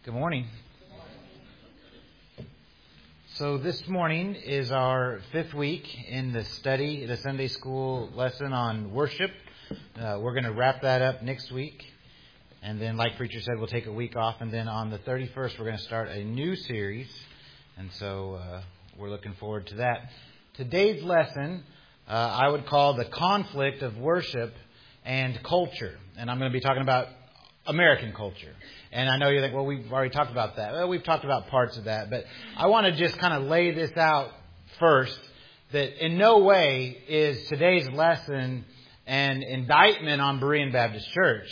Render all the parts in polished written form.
Good morning. So this morning is our fifth week in the Sunday school lesson on worship. We're going to wrap that up next week. And then, like Preacher said, we'll take a week off. And then on the 31st, we're going to start a new series. And so we're looking forward to that. Today's lesson, I would call the conflict of worship and culture. And I'm going to be talking about American culture. And I know you think, well, we've already talked about that. Well, we've talked about parts of that. But I want to just kind of lay this out first, that in no way is today's lesson an indictment on Berean Baptist Church.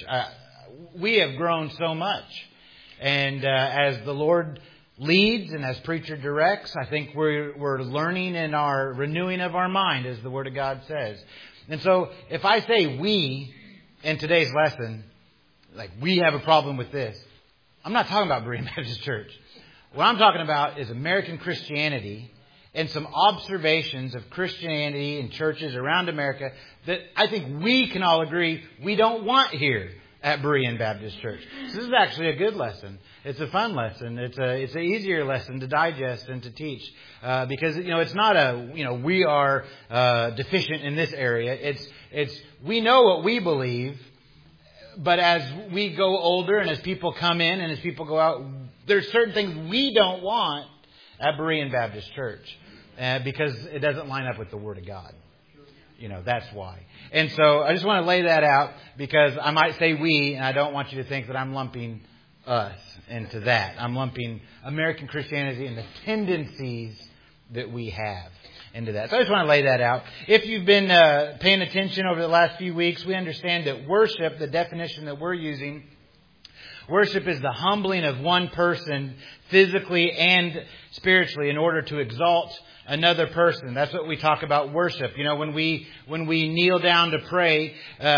We have grown so much. And as the Lord leads and as Preacher directs, I think we're learning in our renewing of our mind, as the Word of God says. And so if I say we in today's lesson, like we have a problem with this, I'm not talking about Berean Baptist Church. What I'm talking about is American Christianity and some observations of Christianity in churches around America that I think we can all agree we don't want here at Berean Baptist Church. So this is actually a good lesson. It's a fun lesson. It's an easier lesson to digest and to teach because it's not we are deficient in this area. It's we know what we believe. But as we go older and as people come in and as people go out, there's certain things we don't want at Berean Baptist Church because it doesn't line up with the Word of God. That's why. And so I just want to lay that out because I might say we, and I don't want you to think that I'm lumping us into that. I'm lumping American Christianity and the tendencies that we have into that. So I just want to lay that out. If you've been paying attention over the last few weeks, we understand that worship, the definition that we're using, worship is the humbling of one person physically and spiritually in order to exalt another person. That's what we talk about worship. When we kneel down to pray,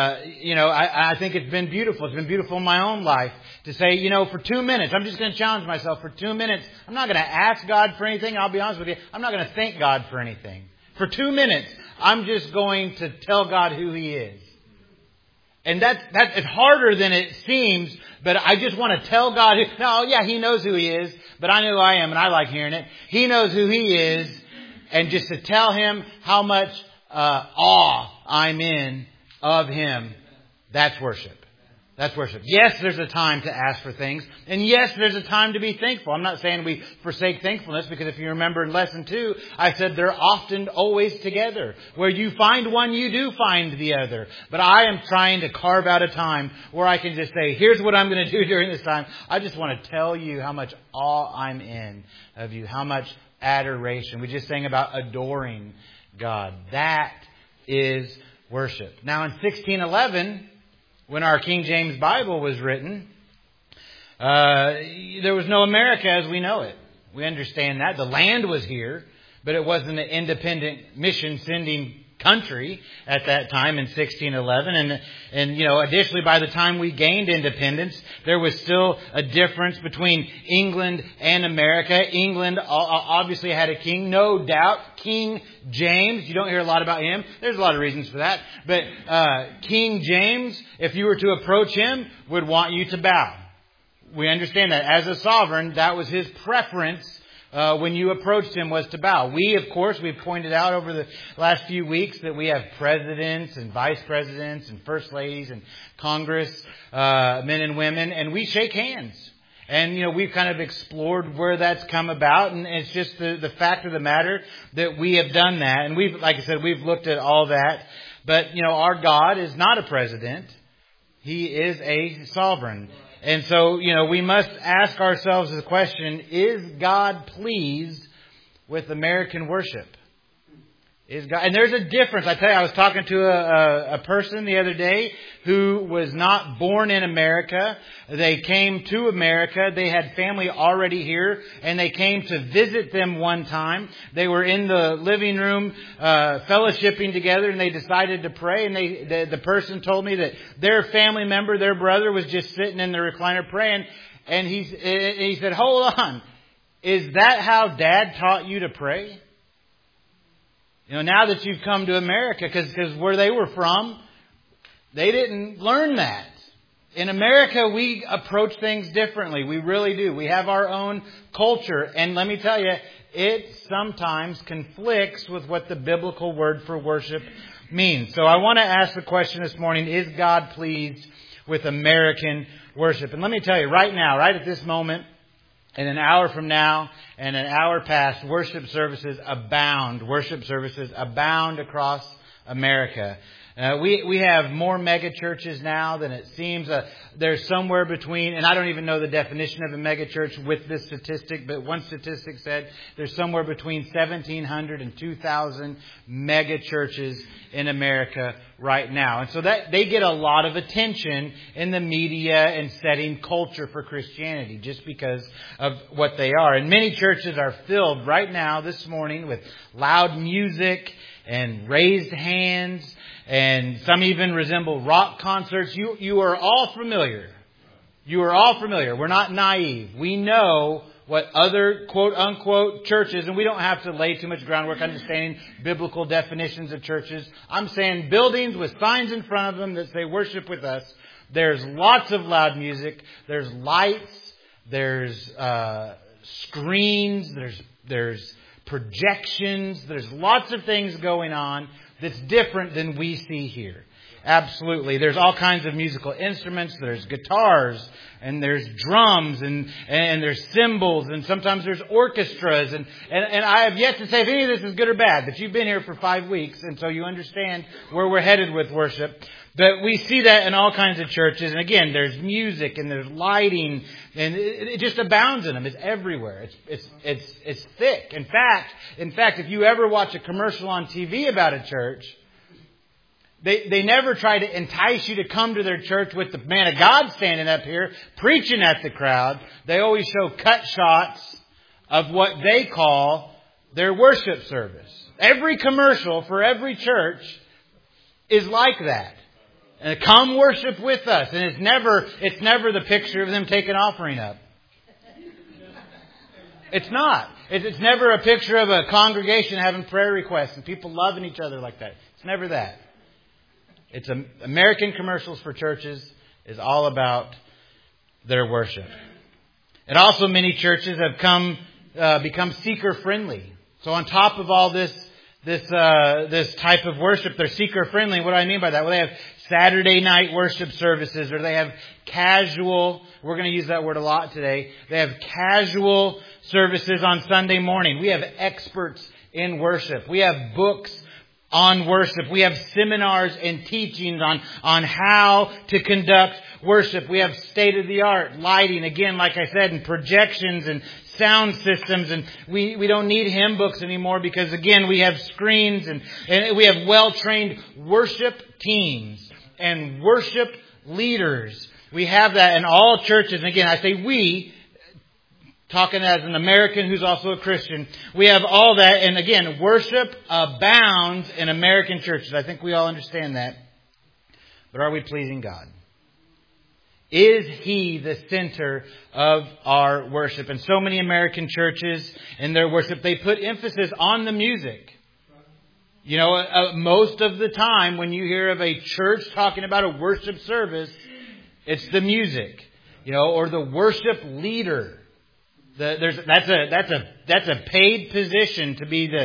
I think it's been beautiful. It's been beautiful in my own life to say, for 2 minutes, I'm just going to challenge myself for 2 minutes. I'm not going to ask God for anything. I'll be honest with you. I'm not going to thank God for anything. For 2 minutes, I'm just going to tell God who He is. And it's harder than it seems, but I just want to tell God, He knows who He is, but I know who I am and I like hearing it. He knows who He is. And just to tell Him how much awe I'm in of Him, that's worship. That's worship. Yes, there's a time to ask for things. And yes, there's a time to be thankful. I'm not saying we forsake thankfulness because if you remember in lesson 2, I said they're often always together. Where you find one, you do find the other. But I am trying to carve out a time where I can just say, here's what I'm going to do during this time. I just want to tell you how much awe I'm in of you, how much adoration. We just sang about adoring God. That is worship. Now in 1611, when our King James Bible was written, there was no America as we know it. We understand that. The land was here, but it wasn't an independent mission-sending country at that time in 1611. And additionally, by the time we gained independence, there was still a difference between England and America. England obviously had a king, no doubt. King James. You don't hear a lot about him. There's a lot of reasons for that. But King James, if you were to approach him, would want you to bow. We understand that. As a sovereign, that was his preference. When you approached him was to bow. We've pointed out over the last few weeks that we have presidents and vice presidents and first ladies and Congress, men and women, and we shake hands. And, we've kind of explored where that's come about, and it's just the fact of the matter that we have done that. And like I said, we've looked at all that. But, our God is not a president. He is a sovereign. And so, we must ask ourselves the question, is God pleased with American worship? And there's a difference. I tell you, I was talking to a person the other day who was not born in America. They came to America. They had family already here, and they came to visit them one time. They were in the living room fellowshipping together, and they decided to pray. And the person told me that their family member, their brother, was just sitting in the recliner praying. And he said, "Hold on, is that how Dad taught you to pray?" Now that you've come to America, because where they were from, they didn't learn that. In America, we approach things differently. We really do. We have our own culture. And let me tell you, it sometimes conflicts with what the biblical word for worship means. So I want to ask the question this morning, is God pleased with American worship? And let me tell you, right now, right at this moment, in an hour from now and an hour past, worship services abound. Worship services abound across America. We have more mega churches now than it seems. There's somewhere between, and I don't even know the definition of a mega church with this statistic, but one statistic said there's somewhere between 1,700 and 2,000 mega churches in America right now. And so that they get a lot of attention in the media and setting culture for Christianity just because of what they are. And many churches are filled right now this morning with loud music and raised hands, and some even resemble rock concerts. You are all familiar. You are all familiar. We're not naive. We know what other quote-unquote churches, and we don't have to lay too much groundwork understanding biblical definitions of churches. I'm saying buildings with signs in front of them that say worship with us. There's lots of loud music. There's lights. There's screens. There's projections. There's lots of things going on that's different than we see here. Absolutely. There's all kinds of musical instruments. There's guitars and there's drums and there's cymbals and sometimes there's orchestras. And I have yet to say if any of this is good or bad, but you've been here for 5 weeks and so you understand where we're headed with worship. But we see that in all kinds of churches. And again, there's music and there's lighting and it just abounds in them. It's everywhere. It's thick. In fact, if you ever watch a commercial on TV about a church, They never try to entice you to come to their church with the man of God standing up here preaching at the crowd. They always show cut shots of what they call their worship service. Every commercial for every church is like that. And come worship with us. And it's never the picture of them taking offering up. It's not. It's never a picture of a congregation having prayer requests and people loving each other like that. It's never that. It's American commercials for churches is all about their worship. And also many churches have become seeker friendly. So on top of all this type of worship, they're seeker friendly. What do I mean by that? Well, they have Saturday night worship services, or they have casual, we're going to use that word a lot today. They have casual services on Sunday morning. We have experts in worship. We have books on worship. We have seminars and teachings on how to conduct worship. We have state-of-the-art lighting, again, like I said, and projections and sound systems. And we don't need hymn books anymore because, again, we have screens and we have well-trained worship teams and worship leaders. We have that in all churches. And again, I say we, talking as an American who's also a Christian, we have all that. And again, worship abounds in American churches. I think we all understand that. But are we pleasing God? Is He the center of our worship? And so many American churches in their worship, they put emphasis on the music. You know, most of the time when you hear of a church talking about a worship service, it's the music, you know, or the worship leader. That's a paid position to be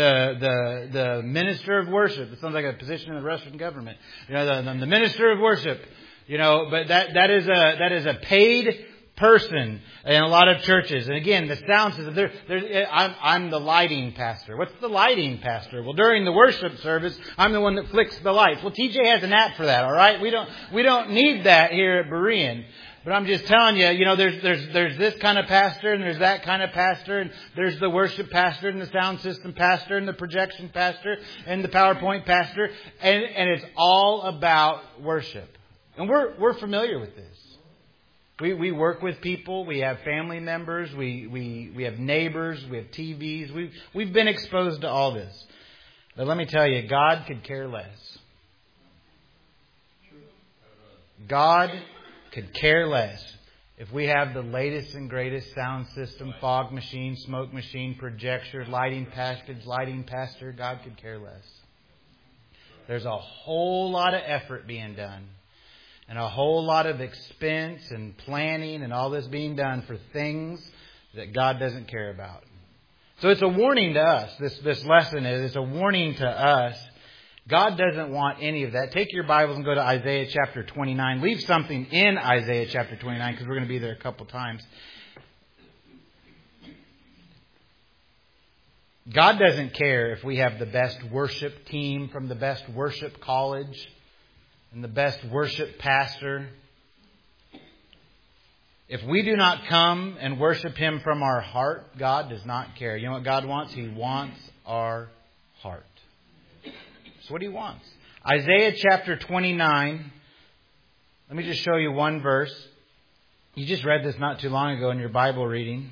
the minister of worship. It sounds like a position in the Russian government. You know, the minister of worship. You know, but that is a paid person in a lot of churches. And again, the sound system. I'm the lighting pastor. What's the lighting pastor? Well, during the worship service, I'm the one that flicks the lights. Well, TJ has an app for that. All right, we don't need that here at Berean. But I'm just telling you, you know, there's this kind of pastor and there's that kind of pastor and there's the worship pastor and the sound system pastor and the projection pastor and the PowerPoint pastor, and it's all about worship. And we're familiar with this. We work with people. We have family members. We have neighbors. We have TVs. We've been exposed to all this. But let me tell you, God could care less. God could care less if we have the latest and greatest sound system, fog machine, smoke machine, projector, lighting package, lighting pastor. God could care less. There's a whole lot of effort being done and a whole lot of expense and planning and all this being done for things that God doesn't care about. So it's a warning to us. This lesson it's a warning to us. God doesn't want any of that. Take your Bibles and go to Isaiah chapter 29. Leave something in Isaiah chapter 29 because we're going to be there a couple times. God doesn't care if we have the best worship team from the best worship college and the best worship pastor. If we do not come and worship Him from our heart, God does not care. You know what God wants? He wants our heart. That's what He wants. Isaiah chapter 29. Let me just show you one verse. You just read this not too long ago in your Bible reading.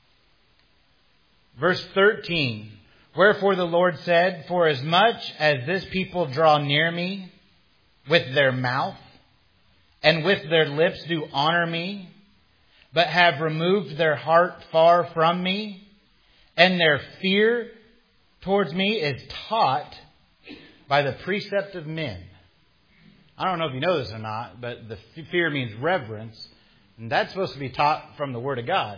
Verse 13. Wherefore the Lord said, for as much as this people draw near me with their mouth, and with their lips do honor me, but have removed their heart far from me, and their fear towards me is taught by the precept of men. I don't know if you know this or not, but the fear means reverence, and that's supposed to be taught from the Word of God,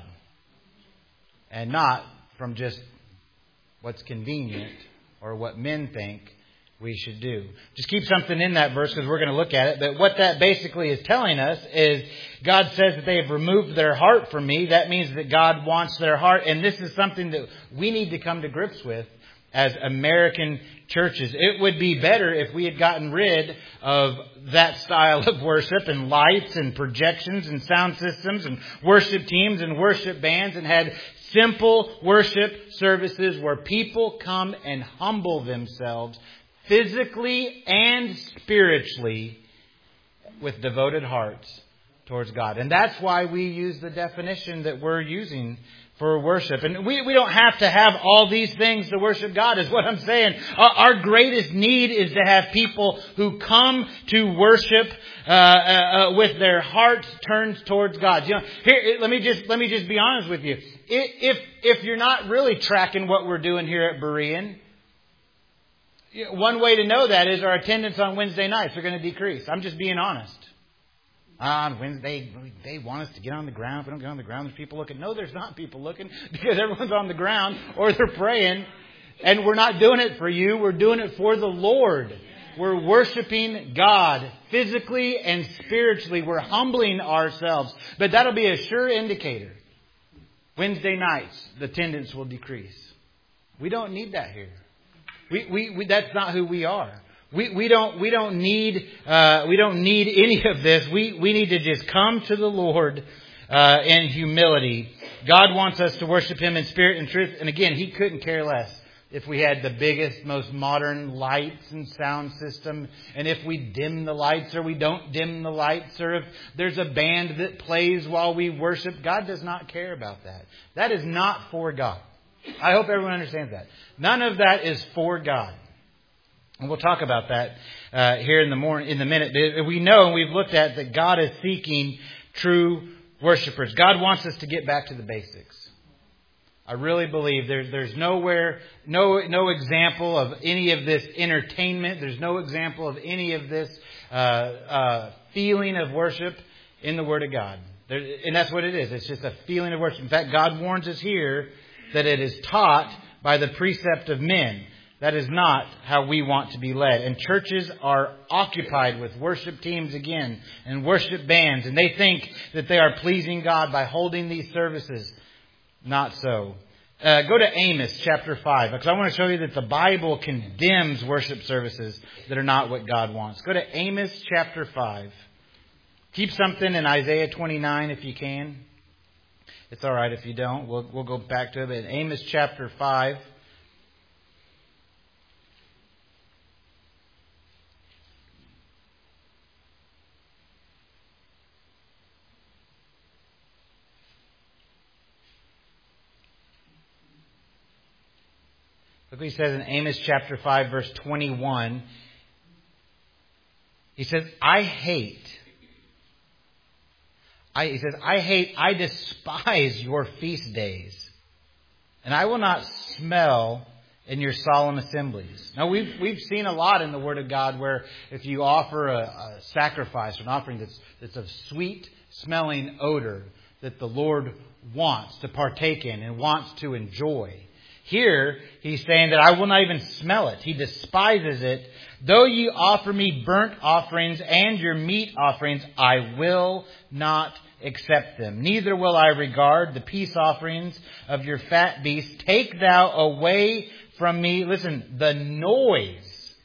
and not from just what's convenient or what men think we should do. Just keep something in that verse because we're going to look at it. But what that basically is telling us is God says that they have removed their heart from me. That means that God wants their heart. And this is something that we need to come to grips with as American churches. It would be better if we had gotten rid of that style of worship and lights and projections and sound systems and worship teams and worship bands and had simple worship services where people come and humble themselves physically and spiritually with devoted hearts towards God. And that's why we use the definition that we're using for worship. And we don't have to have all these things to worship God, is what I'm saying. Our greatest need is to have people who come to worship with their hearts turned towards God. You know, here, let me just be honest with you. If you're not really tracking what we're doing here at Berean, one way to know that is our attendance on Wednesday nights are going to decrease. I'm just being honest. On Wednesday, they want us to get on the ground. If we don't get on the ground, there's people looking. No, there's not people looking because everyone's on the ground or they're praying. And we're not doing it for you. We're doing it for the Lord. We're worshiping God physically and spiritually. We're humbling ourselves. But that'll be a sure indicator. Wednesday nights, the attendance will decrease. We don't need that here. We that's not who we are. We don't need any of this. We need to just come to the Lord in humility. God wants us to worship Him in spirit and truth. And again, He couldn't care less if we had the biggest, most modern lights and sound system, and if we dim the lights or we don't dim the lights, or if there's a band that plays while we worship. God does not care about that. That is not for God. I hope everyone understands that. None of that is for God. And we'll talk about that here in the minute. But we know, and we've looked at, that God is seeking true worshipers. God wants us to get back to the basics. I really believe there's nowhere, no example of any of this entertainment. There's no example of any of this feeling of worship in the Word of God. And that's what it is. It's just a feeling of worship. In fact, God warns us here that it is taught by the precept of men. That is not how we want to be led. And churches are occupied with worship teams again and worship bands. And they think that they are pleasing God by holding these services. Not so. Go to Amos chapter 5. Because I want to show you that the Bible condemns worship services that are not what God wants. Go to Amos chapter 5. Keep something in Isaiah 29 if you can. It's all right if you don't. We'll go back to it. But in Amos chapter 5. Look what he says in Amos chapter 5, verse 21. He says, I despise your feast days, and I will not smell in your solemn assemblies. Now, we've seen a lot in the Word of God where if you offer a sacrifice, an offering that's of sweet-smelling odor that the Lord wants to partake in and wants to enjoy. Here, He's saying that I will not even smell it. He despises it. Though you offer me burnt offerings and your meat offerings, I will not accept them. Neither will I regard the peace offerings of your fat beasts. Take thou away from me, listen, the noise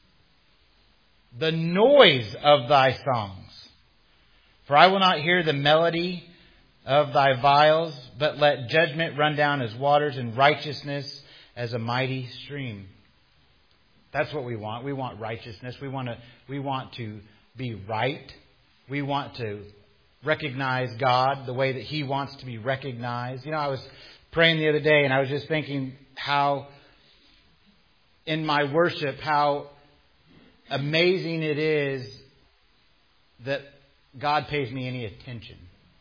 of thy songs. For I will not hear the melody of thy viols, but let judgment run down as waters and righteousness as a mighty stream. That's what we want. We want righteousness. We want to be right. We want to recognize God the way that He wants to be recognized. You know, I was praying the other day and I was just thinking how in my worship, how amazing it is that God pays me any attention.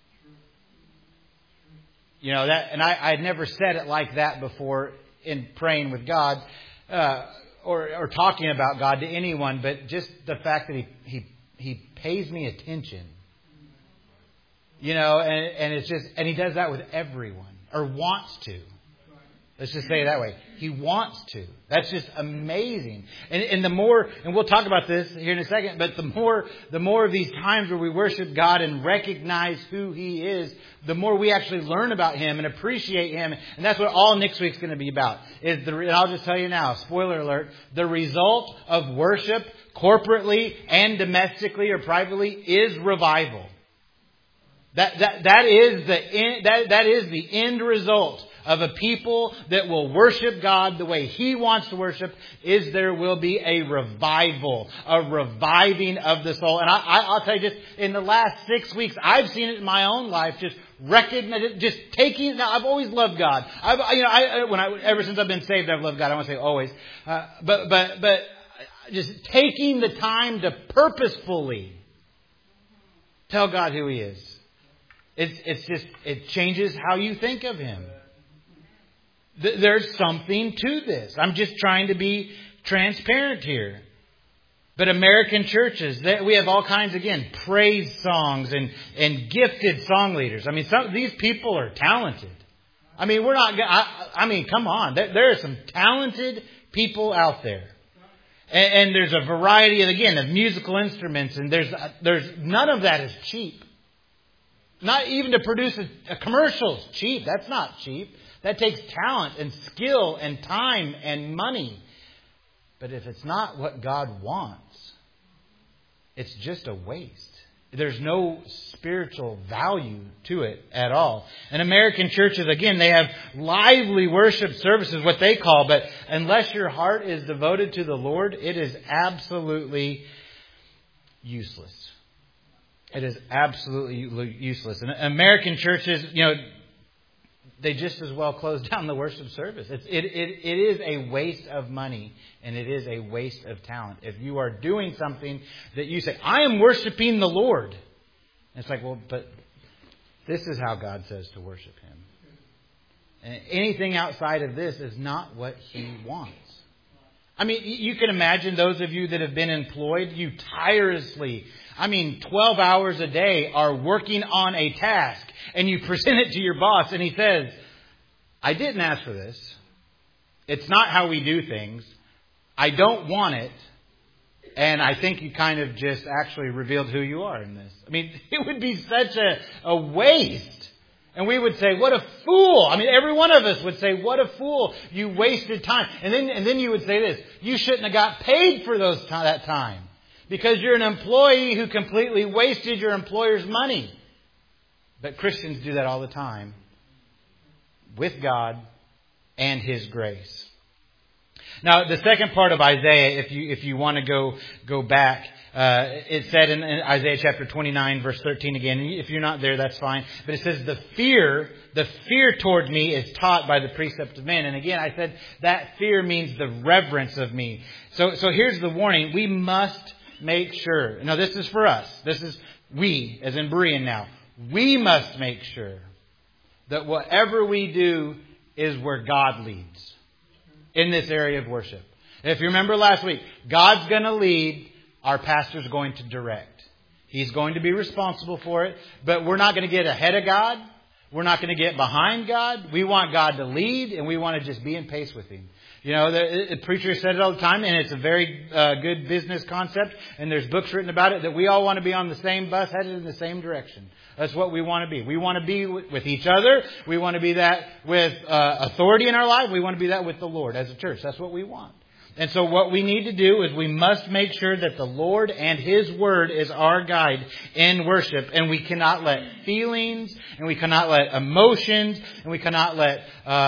You know, that, and I had never said it like that before in praying with God, or talking about God to anyone, but just the fact that He pays me attention. You know, and it's just, and He does that with everyone, or wants to. Let's just say it that way. He wants to. That's just amazing. And the more, and we'll talk about this here in a second, but the more of these times where we worship God and recognize who He is, the more we actually learn about Him and appreciate Him. And that's what all next week's going to be about. And I'll just tell you now, spoiler alert, the result of worship corporately and domestically or privately is revival. That is the end result of a people that will worship God the way He wants to worship, is there will be a revival, a reviving of the soul. And I'll tell you, just in the last 6 weeks, I've seen it in my own life, just recognize it, just taking. Now, I've always loved God. Ever since I've been saved, I've loved God. I want to say always, but just taking the time to purposefully tell God who He is. It changes how you think of Him. There's something to this. I'm just trying to be transparent here. But American churches, we have all kinds, again, praise songs and gifted song leaders. I mean, these people are talented. I mean, come on. There are some talented people out there. And there's a variety of musical instruments. And there's none of that is cheap. Not even to produce a commercial is cheap. That's not cheap. That takes talent and skill and time and money. But if it's not what God wants, it's just a waste. There's no spiritual value to it at all. And American churches, again, they have lively worship services, what they call, but unless your heart is devoted to the Lord, it is absolutely useless. It is absolutely useless. And American churches, they just as well close down the worship service. It is a waste of money and it is a waste of talent. If you are doing something that you say, I am worshiping the Lord. And it's like, well, but this is how God says to worship Him. And anything outside of this is not what He wants. I mean, you can imagine those of you that have been employed, you tirelessly, 12 hours a day are working on a task. And you present it to your boss and he says, I didn't ask for this. It's not how we do things. I don't want it. And I think you kind of just actually revealed who you are in this. I mean, it would be such a waste. And we would say, what a fool. Every one of us would say, what a fool. You wasted time. And then you would say this, you shouldn't have got paid for that time. Because you're an employee who completely wasted your employer's money. But Christians do that all the time with God and His grace. Now, the second part of Isaiah, if you want to go back, it said in Isaiah chapter 29, verse 13 again. If you're not there, that's fine. But it says, the fear toward me is taught by the precepts of men. And again, I said that fear means the reverence of me. So here's the warning. We must make sure. Now, this is for us. This is we, as in Berean now. We must make sure that whatever we do is where God leads. in this area of worship. If you remember last week, God's going to lead, our pastor's going to direct. He's going to be responsible for it, but we're not going to get ahead of God. We're not going to get behind God. We want God to lead, and we want to just be in pace with Him. You know, the preacher said it all the time, and it's a very good business concept, and there's books written about it, that we all want to be on the same bus, headed in the same direction. That's what we want to be. We want to be with each other. We want to be that with authority in our life. We want to be that with the Lord as a church. That's what we want. And so what we need to do is we must make sure that the Lord and His Word is our guide in worship. And we cannot let feelings, and we cannot let emotions, and we cannot let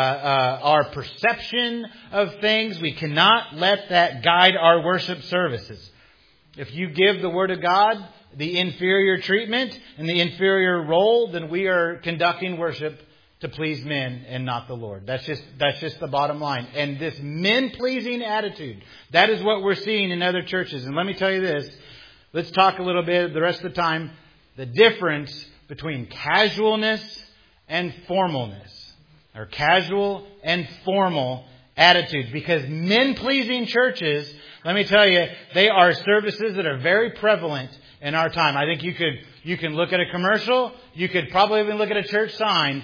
our perception of things, we cannot let that guide our worship services. If you give the Word of God the inferior treatment and the inferior role, then we are conducting worship to please men and not the Lord. That's just the bottom line. And this men-pleasing attitude, that is what we're seeing in other churches. And let me tell you this. Let's talk a little bit the rest of the time. The difference between casualness and formalness. Or casual and formal attitudes. Because men-pleasing churches, let me tell you, they are services that are very prevalent in our time. I think you can look at a commercial. You could probably even look at a church sign.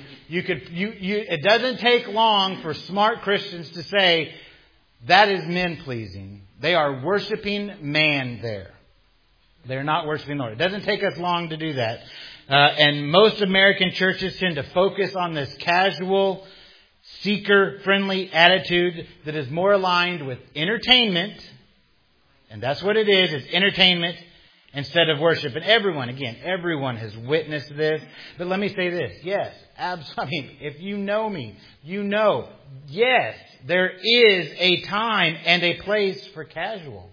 It doesn't take long for smart Christians to say that is men pleasing. They are worshiping man there. They're not worshiping the Lord. It doesn't take us long to do that. And most American churches tend to focus on this casual, seeker-friendly attitude that is more aligned with entertainment. And that's what it is. It's entertainment instead of worship. And everyone has witnessed this. But let me say this. Yes, absolutely. If you know me, you know, yes, there is a time and a place for casual.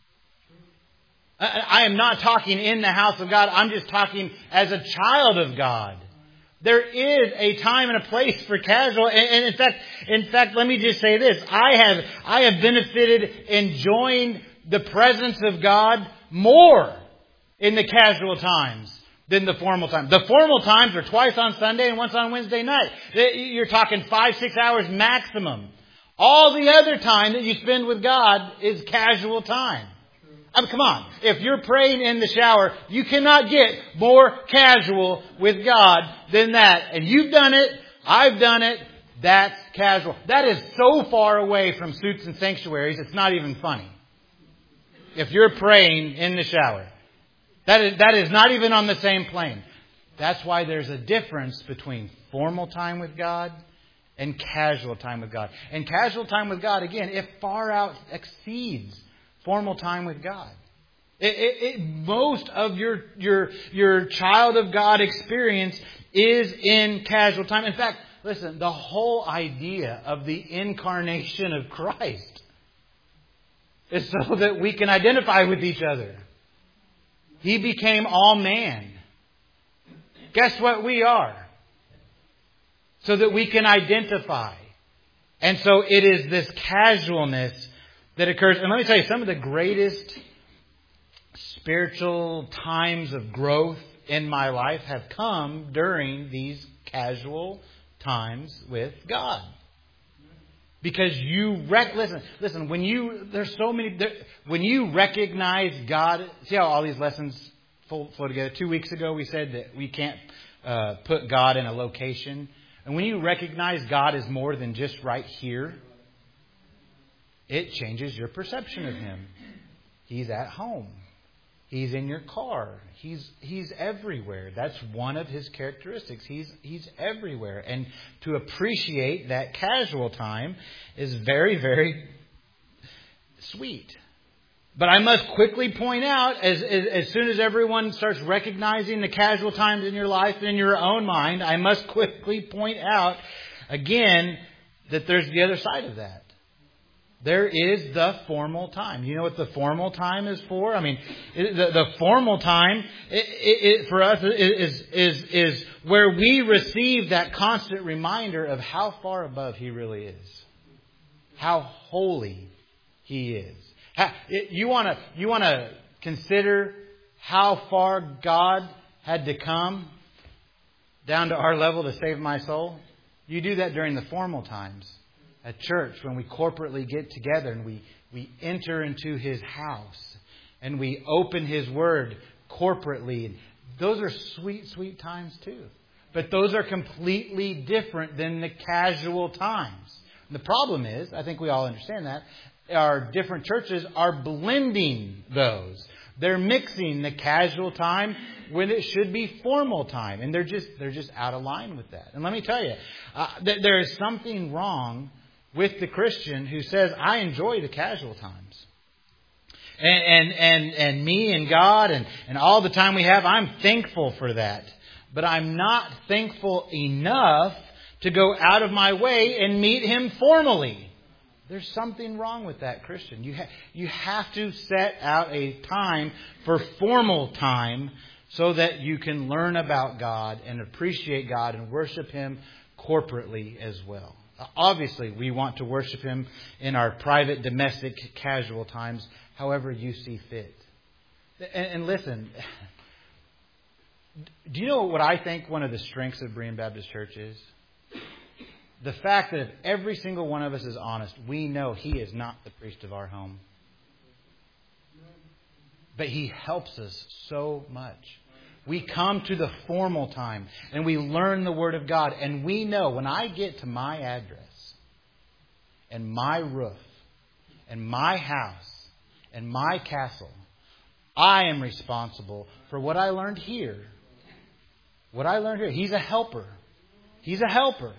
I am not talking in the house of God. I'm just talking as a child of God. There is a time and a place for casual. And in fact, let me just say this. I have benefited enjoying the presence of God more in the casual times than the formal times. The formal times are twice on Sunday and once on Wednesday night. You're talking 5-6 hours maximum. All the other time that you spend with God is casual time. I mean, come on. If you're praying in the shower, you cannot get more casual with God than that. And you've done it. I've done it. That's casual. That is so far away from suits and sanctuaries, it's not even funny. If you're praying in the shower. That is not even on the same plane. That's why there's a difference between formal time with God and casual time with God. And casual time with God, again, it far out exceeds formal time with God. Most of your child of God experience is in casual time. In fact, listen, the whole idea of the incarnation of Christ is so that we can identify with each other. He became all man. Guess what we are? So that we can identify. And so it is this casualness that occurs. And let me tell you, some of the greatest spiritual times of growth in my life have come during these casual times with God. Because listen, when you recognize God, see how all these lessons flow together. 2 weeks ago we said that we can't put God in a location. And when you recognize God is more than just right here, it changes your perception of Him. He's at home. He's in your car. He's everywhere. That's one of His characteristics. He's everywhere. And to appreciate that casual time is very, very sweet. But I must quickly point out, as soon as everyone starts recognizing the casual times in your life and in your own mind, I must quickly point out again that there's the other side of that. There is the formal time. You know what the formal time is for? I mean, the formal time for us is where we receive that constant reminder of how far above He really is, how holy He is. You want to consider how far God had to come down to our level to save my soul? You do that during the formal times. at church, when we corporately get together and we enter into His house and we open His Word corporately. Those are sweet, sweet times too. But those are completely different than the casual times. And the problem is, I think we all understand that, our different churches are blending those. They're mixing the casual time when it should be formal time. And they're just out of line with that. And let me tell you, there is something wrong with the Christian who says, I enjoy the casual times. And me and God and all the time we have, I'm thankful for that. But I'm not thankful enough to go out of my way and meet Him formally. There's something wrong with that, Christian. You have to set out a time for formal time so that you can learn about God and appreciate God and worship Him corporately as well. Obviously, we want to worship Him in our private, domestic, casual times, however you see fit. And listen, do you know what I think one of the strengths of Berean Baptist Church is? The fact that if every single one of us is honest, we know He is not the priest of our home. But He helps us so much. We come to the formal time and we learn the Word of God. And we know when I get to my address and my roof and my house and my castle, I am responsible for what I learned here. What I learned here. He's a helper. He's a helper.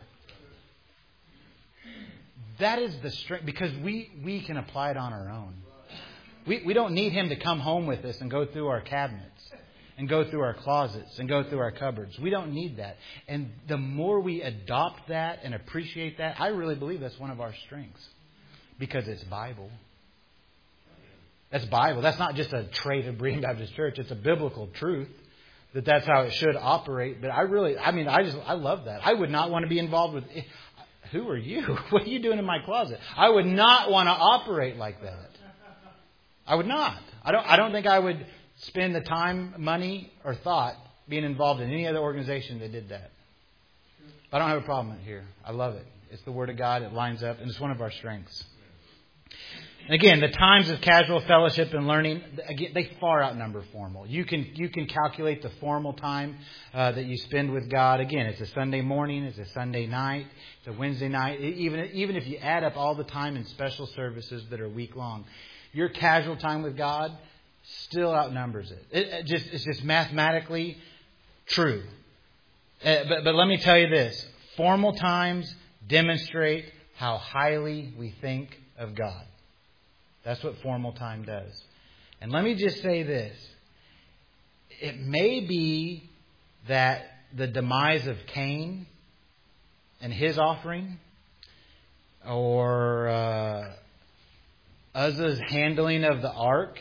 That is the strength, because we can apply it on our own. We don't need Him to come home with us and go through our cabinets and go through our closets and go through our cupboards. We don't need that. And the more we adopt that and appreciate that, I really believe that's one of our strengths, because it's Bible. That's Bible. That's not just a trait of Berean Baptist Church. It's a biblical truth that that's how it should operate. But I love that. I would not want to be involved with... Who are you? What are you doing in my closet? I would not want to operate like that. I would not. I don't think I would spend the time, money, or thought being involved in any other organization that did that. I don't have a problem with it here. I love it. It's the Word of God. It lines up, and it's one of our strengths. Again, the times of casual fellowship and learning, again, they far outnumber formal. You can calculate the formal time that you spend with God. Again, it's a Sunday morning, it's a Sunday night, it's a Wednesday night. Even if you add up all the time in special services that are week long, your casual time with God still outnumbers it. It's just mathematically true. But let me tell you this: formal times demonstrate how highly we think of God. That's what formal time does. And let me just say this. It may be that the demise of Cain and his offering, or Uzzah's handling of the ark,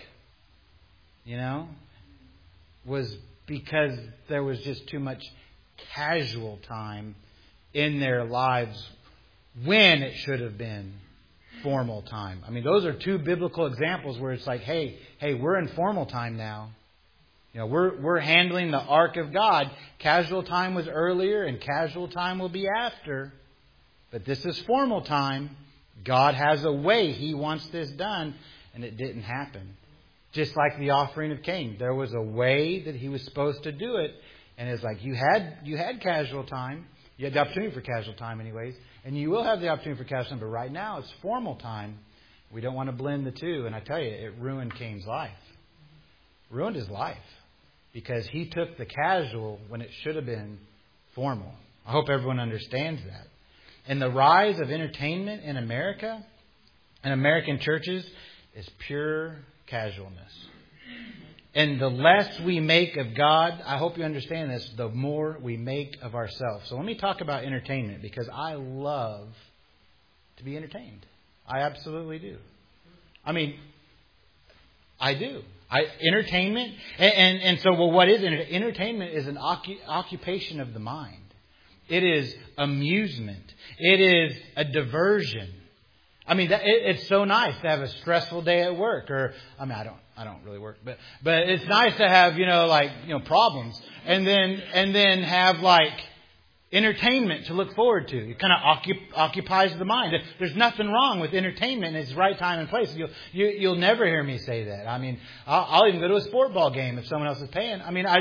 was because there was just too much casual time in their lives when it should have been formal time. I mean, those are two biblical examples where it's like, hey, we're in formal time now. We're handling the ark of God. Casual time was earlier and casual time will be after. But this is formal time. God has a way He wants this done, and it didn't happen. Just like the offering of Cain. There was a way that he was supposed to do it, and it's like you had casual time. You had the opportunity for casual time anyways. And you will have the opportunity for casual time, but right now it's formal time. We don't want to blend the two. And I tell you, it ruined Cain's life. Ruined his life. Because he took the casual when it should have been formal. I hope everyone understands that. And the rise of entertainment in America and American churches is pure casualness. And the less we make of God, I hope you understand this, the more we make of ourselves. So let me talk about entertainment, because I love to be entertained. I absolutely do. I mean, I do. Entertainment. And so, what is entertainment? Entertainment is an occupation of the mind. It is amusement. It is a diversion. I mean, it's so nice to have a stressful day at work, or I don't really work, but it's nice to have problems, and then have entertainment to look forward to. It kind of occupies the mind. There's nothing wrong with entertainment in its right time and place. You'll never hear me say that. I mean, I'll even go to a sport ball game if someone else is paying. I mean,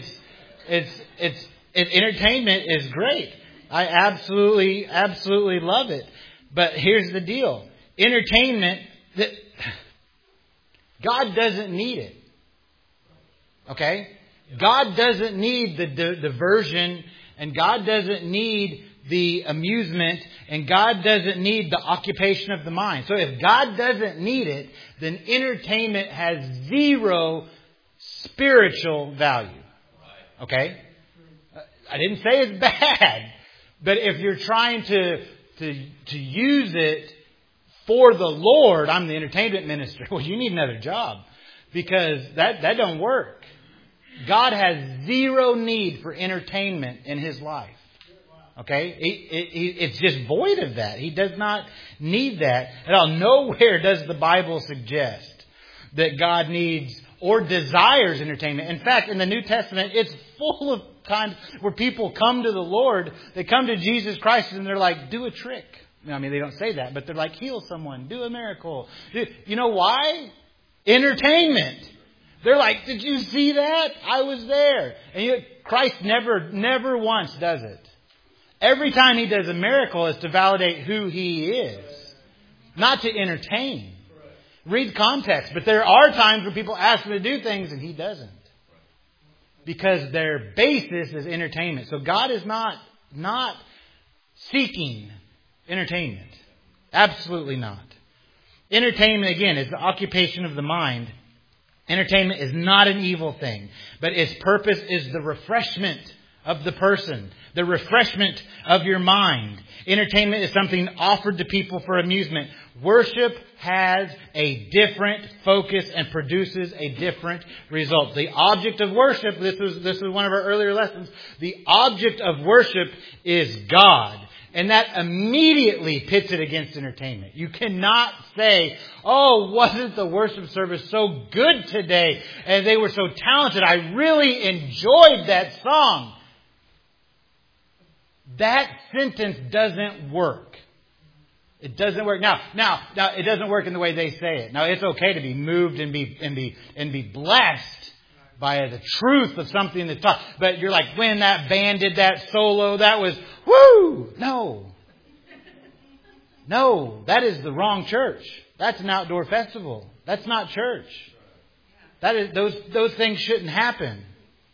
entertainment is great. I absolutely love it. But here's the deal. Entertainment, God doesn't need it. Okay? God doesn't need the diversion, and God doesn't need the amusement, and God doesn't need the occupation of the mind. So if God doesn't need it, then entertainment has zero spiritual value. Okay? I didn't say it's bad, but if you're trying to use it for the Lord, I'm the entertainment minister. Well, you need another job, because that don't work. God has zero need for entertainment in His life. Okay? It's just void of that. He does not need that at all. Nowhere does the Bible suggest that God needs or desires entertainment. In fact, in the New Testament, it's full of times where people come to the Lord, they come to Jesus Christ and they're like, do a trick. I mean, they don't say that, but they're like, heal someone, do a miracle. You know why? Entertainment. They're like, did you see that? I was there. And Christ never once does it. Every time He does a miracle is to validate who He is, not to entertain. Read context. But there are times where people ask Him to do things and He doesn't, because their basis is entertainment. So God is not seeking entertainment. Absolutely not. Entertainment, again, is the occupation of the mind. Entertainment is not an evil thing, but its purpose is the refreshment of the person, the refreshment of your mind. Entertainment is something offered to people for amusement. Worship has a different focus and produces a different result. The object of worship, this was one of our earlier lessons, the object of worship is God. And that immediately pits it against entertainment. You cannot say, oh, wasn't the worship service so good today? And they were so talented. I really enjoyed that song. That sentence doesn't work. It doesn't work. Now, it doesn't work in the way they say it. Now, it's okay to be moved and be blessed by the truth of something that's taught. But you're like, when that band did that solo, that was, woo! No, that is the wrong church. That's an outdoor festival. That's not church. That is those things shouldn't happen.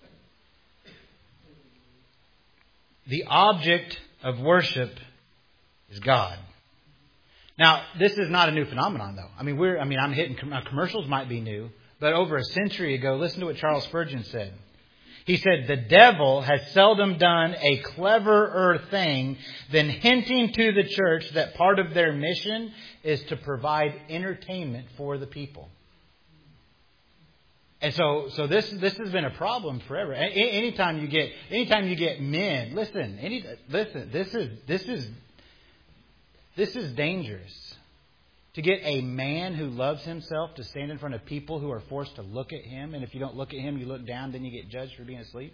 The object of worship is God. Now, this is not a new phenomenon, though. I'm hitting commercials might be new, but over a century ago, listen to what Charles Spurgeon said. He said, the devil has seldom done a cleverer thing than hinting to the church that part of their mission is to provide entertainment for the people. And so this has been a problem forever. Anytime you get men, listen, this is dangerous. To get a man who loves himself to stand in front of people who are forced to look at him, and if you don't look at him, you look down, then you get judged for being asleep.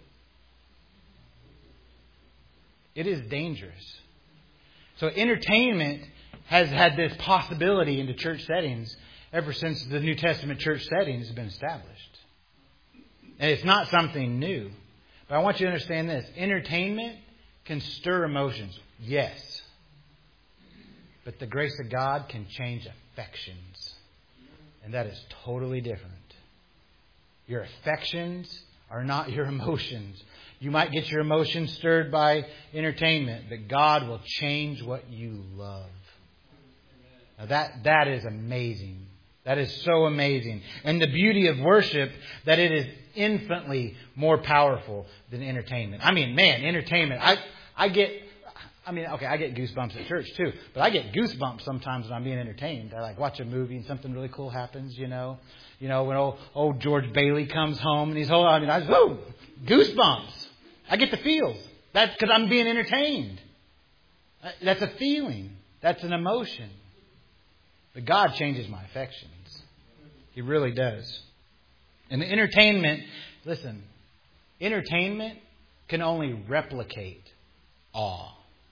It is dangerous. So entertainment has had this possibility into church settings ever since the New Testament church setting has been established. And it's not something new. But I want you to understand this. Entertainment can stir emotions. Yes. But the grace of God can change affections. And that is totally different. Your affections are not your emotions. You might get your emotions stirred by entertainment, but God will change what you love. Now that is amazing. That is so amazing. And the beauty of worship, that it is infinitely more powerful than entertainment. Entertainment. I get goosebumps at church too. But I get goosebumps sometimes when I'm being entertained. I watch a movie and something really cool happens, when old George Bailey comes home and goosebumps. I get the feels. That's because I'm being entertained. That's a feeling. That's an emotion. But God changes my affections. He really does. And the entertainment can only replicate awe.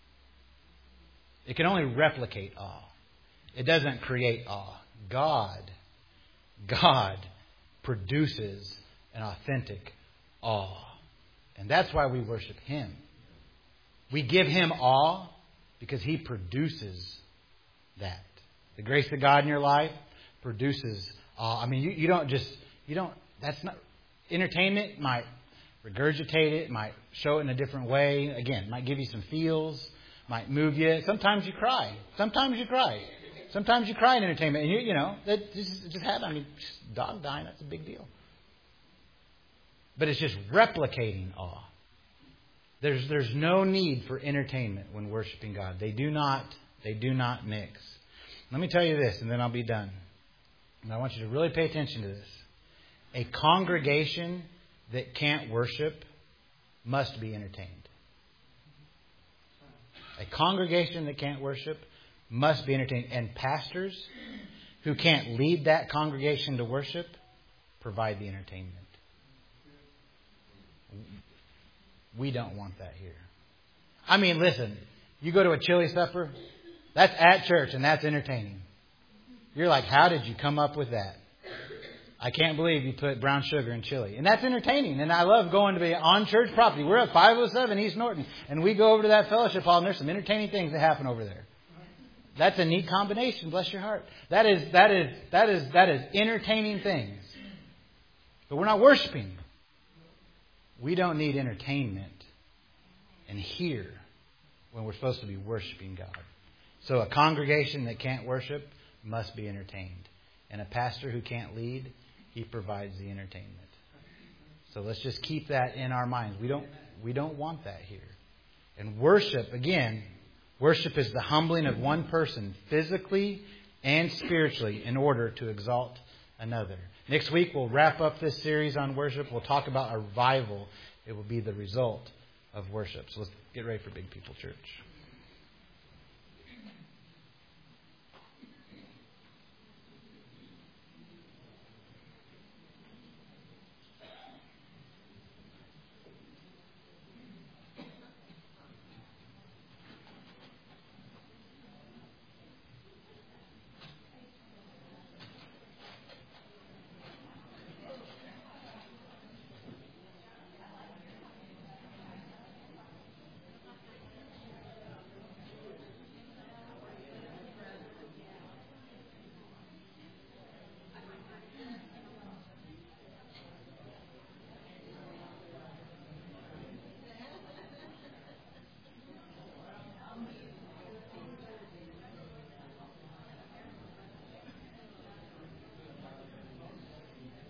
It can only replicate awe. It doesn't create awe. God produces an authentic awe. And that's why we worship Him. We give Him awe because He produces that. The grace of God in your life produces awe. I mean, you don't, that's not, entertainment might regurgitate it, might show it in a different way. Again, might give you some feels, might move you. Sometimes you cry. Sometimes you cry in entertainment. And that just happened. I mean, dog dying, that's a big deal. But it's just replicating awe. There's no need for entertainment when worshiping God. They do not mix. Let me tell you this, and then I'll be done. And I want you to really pay attention to this. A congregation that can't worship must be entertained. A congregation that can't worship must be entertained. And pastors who can't lead that congregation to worship provide the entertainment. We don't want that here. I mean, listen, you go to a chili supper, that's at church and that's entertaining. You're like, how did you come up with that? I can't believe you put brown sugar in chili. And that's entertaining. And I love going to be on church property. We're at 507 East Norton. And we go over to that fellowship hall and there's some entertaining things that happen over there. That's a neat combination. Bless your heart. That is entertaining things. But we're not worshiping. We don't need entertainment and here when we're supposed to be worshiping God. So a congregation that can't worship must be entertained. And a pastor who can't lead, he provides the entertainment. So let's just keep that in our minds. We don't want that here. And worship, again, worship is the humbling of one person physically and spiritually in order to exalt another. Next week we'll wrap up this series on worship. We'll talk about a revival. It will be the result of worship. So let's get ready for Big People Church.